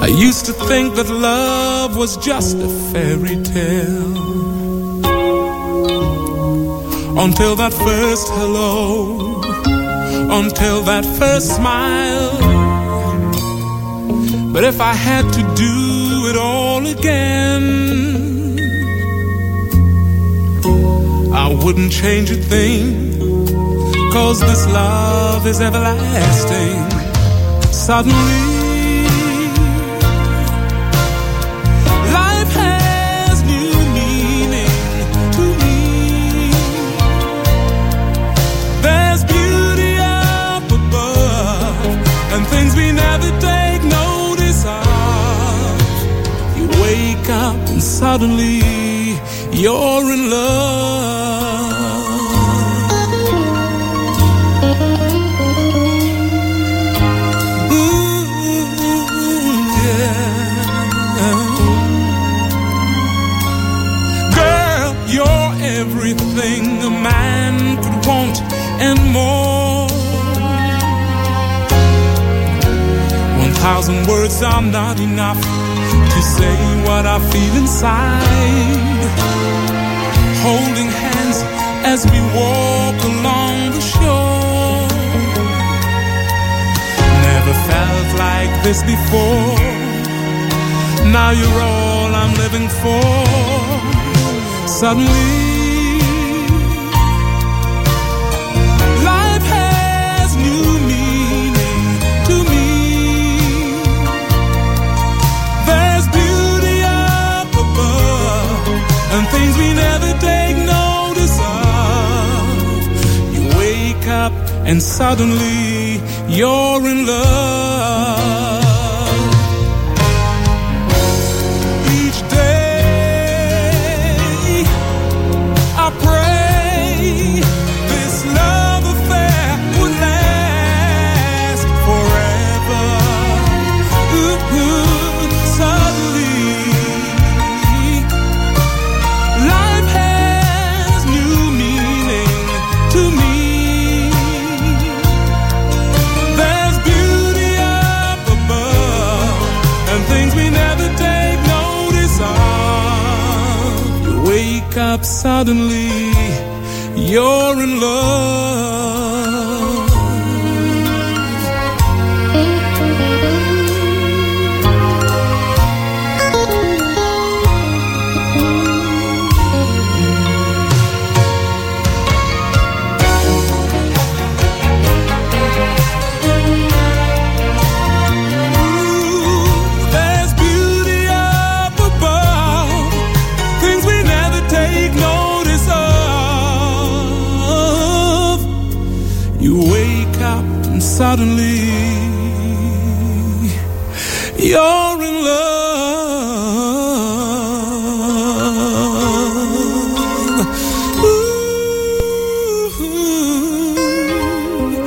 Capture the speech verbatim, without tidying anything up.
I used to think that love was just a fairy tale, until that first hello, until that first smile. But if I had to do it all again, I wouldn't change a thing, 'cause this love is everlasting. Suddenly life has new meaning to me. There's beauty up above and things we never take notice of. You wake up and suddenly you're in love. Everything a man could want and more. One thousand words are not enough to say what I feel inside. Holding hands as we walk along the shore. Never felt like this before. Now you're all I'm living for. Suddenly and things we never take notice of. You wake up and suddenly you're in love. Each day I pray this love affair would last forever. Ooh, ooh, suddenly up suddenly you're in love. Suddenly, you're in love.